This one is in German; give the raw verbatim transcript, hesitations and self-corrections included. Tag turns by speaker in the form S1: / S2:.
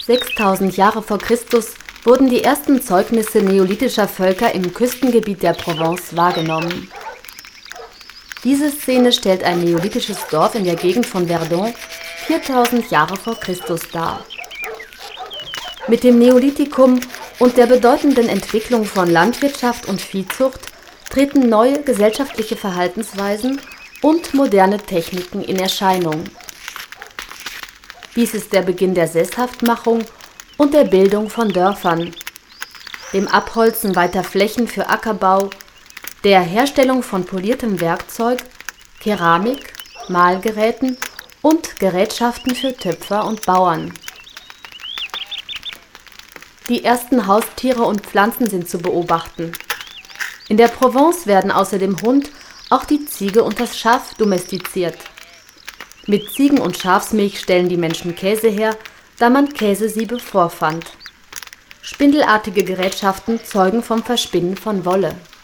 S1: sechstausend Jahre vor Christus wurden die ersten Zeugnisse neolithischer Völker im Küstengebiet der Provence wahrgenommen. Diese Szene stellt ein neolithisches Dorf in der Gegend von Verdun viertausend Jahre vor Christus dar. Mit dem Neolithikum und der bedeutenden Entwicklung von Landwirtschaft und Viehzucht treten neue gesellschaftliche Verhaltensweisen und moderne Techniken in Erscheinung. Dies ist der Beginn der Sesshaftmachung und der Bildung von Dörfern, dem Abholzen weiter Flächen für Ackerbau, der Herstellung von poliertem Werkzeug, Keramik, Mahlgeräten und Gerätschaften für Töpfer und Bauern. Die ersten Haustiere und Pflanzen sind zu beobachten. In der Provence werden außer dem Hund auch die Ziege und das Schaf domestiziert. Mit Ziegen- und Schafsmilch stellen die Menschen Käse her, da man Käsesiebe vorfand. Spindelartige Gerätschaften zeugen vom Verspinnen von Wolle